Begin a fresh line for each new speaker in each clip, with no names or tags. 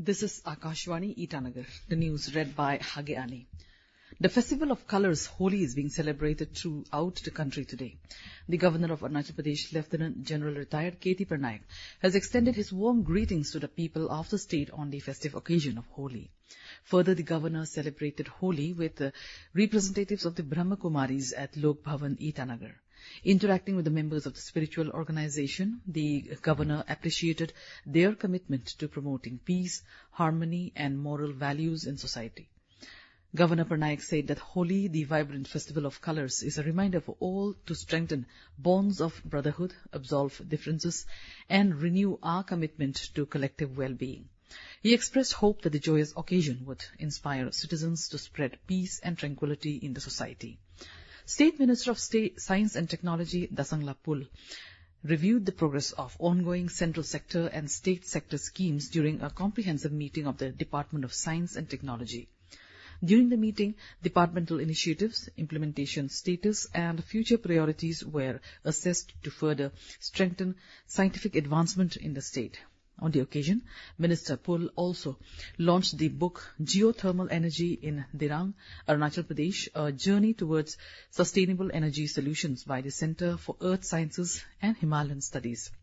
This is Akashvani Itanagar. The news read by Hage Ani. The Festival of Colours, Holi, is being celebrated throughout the country today. The Governor of Arunachal Pradesh, Lieutenant General Retired K.T. Parnaik, has extended his warm greetings to the people of the state on the festive occasion of Holi. Further, the Governor celebrated Holi with representatives of the Brahma Kumaris at Lok Bhavan, Itanagar. Interacting with the members of the spiritual organization, the Governor appreciated their commitment to promoting peace, harmony and moral values in society. Governor Parnaik said that Holi, the vibrant festival of colours, is a reminder for all to strengthen bonds of brotherhood, absolve differences, and renew our commitment to collective well-being. He expressed hope that the joyous occasion would inspire citizens to spread peace and tranquility in the society. State Minister of Science and Technology, Dasangla Pul, reviewed the progress of ongoing central sector and state sector schemes during a comprehensive meeting of the Department of Science and Technology. During the meeting, departmental initiatives, implementation status, and future priorities were assessed to further strengthen scientific advancement in the state. On the occasion, Minister Pul also launched the book Geothermal Energy in Dirang, Arunachal Pradesh, a journey towards sustainable energy solutions by the Centre for Earth Sciences and Himalayan Studies.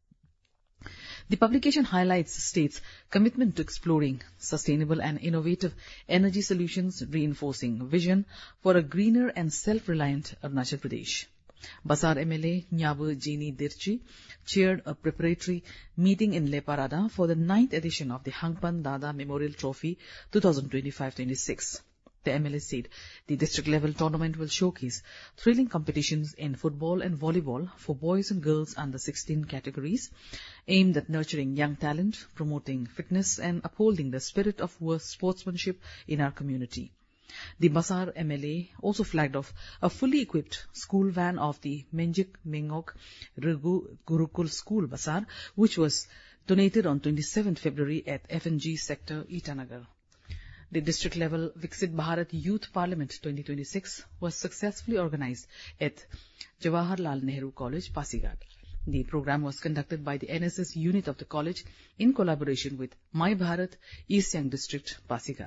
The publication highlights the state's commitment to exploring sustainable and innovative energy solutions, reinforcing vision for a greener and self-reliant Arunachal Pradesh. Basar MLA Nyabu Jini Dirchi chaired a preparatory meeting in Leparada for the 9th edition of the Hangpan Dada Memorial Trophy 2025-26. The MLA said the district-level tournament will showcase thrilling competitions in football and volleyball for boys and girls under 16 categories, aimed at nurturing young talent, promoting fitness and upholding the spirit of sportsmanship in our community. The Basar MLA also flagged off a fully equipped school van of the Menjik Mengok Rgu Gurukul School Basar, which was donated on 27th February at FNG Sector, Itanagar. The district-level Viksit Bharat Youth Parliament 2026 was successfully organized at Jawaharlal Nehru College, Pasighat. The program was conducted by the NSS unit of the college in collaboration with My Bharat, East Siang District, Pasighat.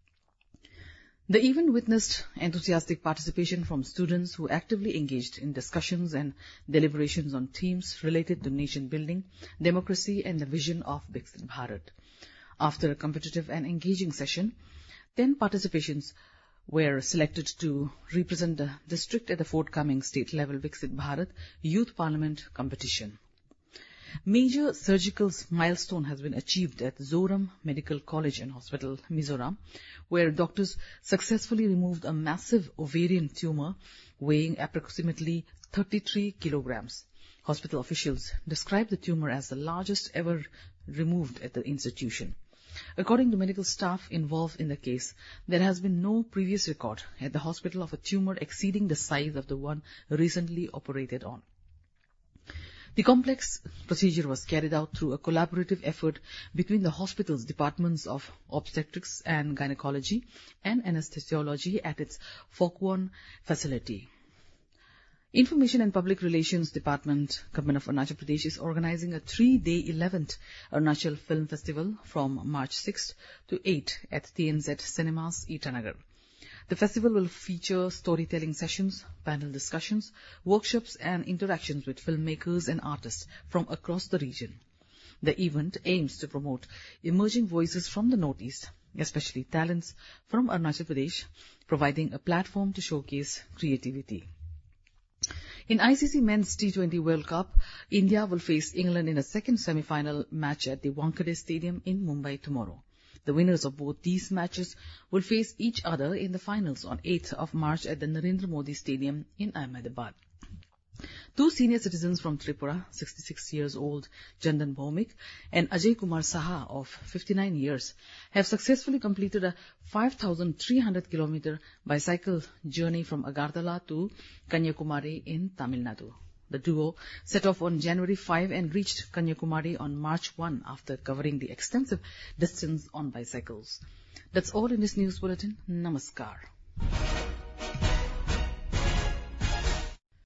The event witnessed enthusiastic participation from students who actively engaged in discussions and deliberations on themes related to nation building, democracy and the vision of Viksit Bharat. After a competitive and engaging session, 10 participations were selected to represent the district at the forthcoming state-level Viksit Bharat Youth Parliament competition. Major surgical milestone has been achieved at Zoram Medical College and Hospital, Mizoram, where doctors successfully removed a massive ovarian tumor weighing approximately 33 kilograms. Hospital officials described the tumor as the largest ever removed at the institution. According to medical staff involved in the case, there has been no previous record at the hospital of a tumor exceeding the size of the one recently operated on. The complex procedure was carried out through a collaborative effort between the hospital's departments of obstetrics and gynecology and anesthesiology at its Phokwan facility. Information and Public Relations Department, Government of Arunachal Pradesh, is organizing a 3-day 11th Arunachal Film Festival from March 6th to 8th at TNZ Cinemas, Itanagar. The festival will feature storytelling sessions, panel discussions, workshops and interactions with filmmakers and artists from across the region. The event aims to promote emerging voices from the Northeast, especially talents from Arunachal Pradesh, providing a platform to showcase creativity. In ICC Men's T20 World Cup, India will face England in a second semi-final match at the Wankhede Stadium in Mumbai tomorrow. The winners of both these matches will face each other in the finals on 8th of March at the Narendra Modi Stadium in Ahmedabad. Two senior citizens from Tripura, 66 years old Chandan Bhaumik and Ajay Kumar Saha of 59 years, have successfully completed a 5,300-kilometer bicycle journey from Agartala to Kanyakumari in Tamil Nadu. The duo set off on January 5 and reached Kanyakumari on March 1 after covering the extensive distance on bicycles. That's all in this news bulletin. Namaskar.